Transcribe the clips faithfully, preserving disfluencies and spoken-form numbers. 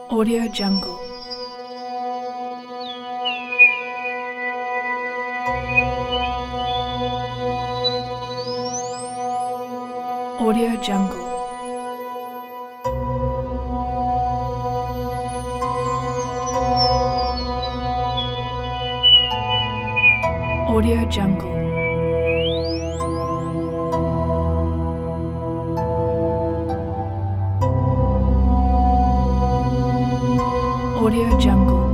Audio Jungle. Audio Jungle. Audio Jungle. Audio Jungle.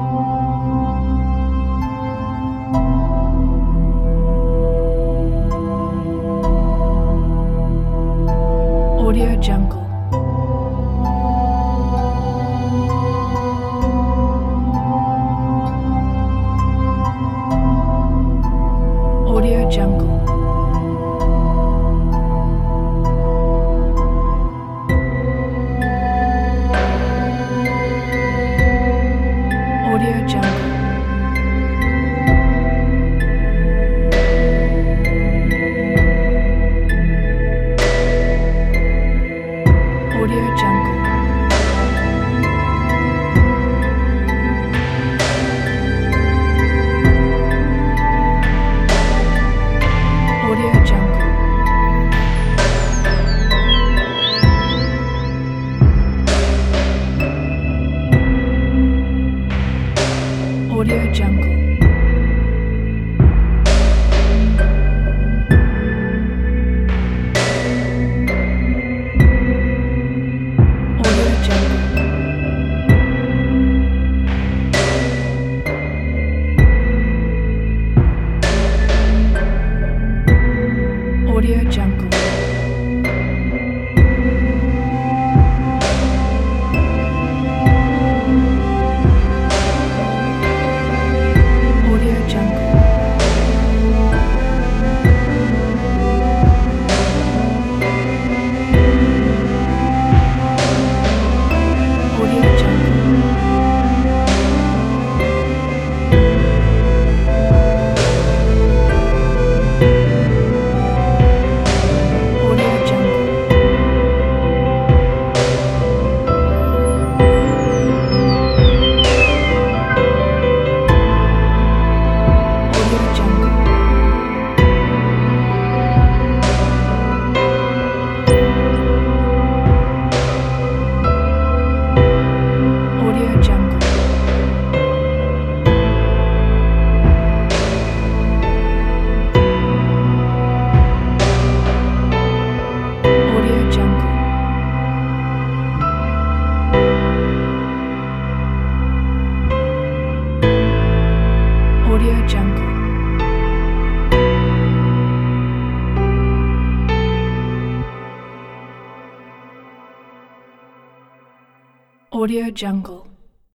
Audio Jungle. Audio Jungle. Audio Jungle. Audio Jungle. Audio Jungle. Audio Jungle. Audio Jungle. Audio Jungle. Audio Jungle. Audio Jungle. Audio Jungle. Audio Jungle. Audio Jungle.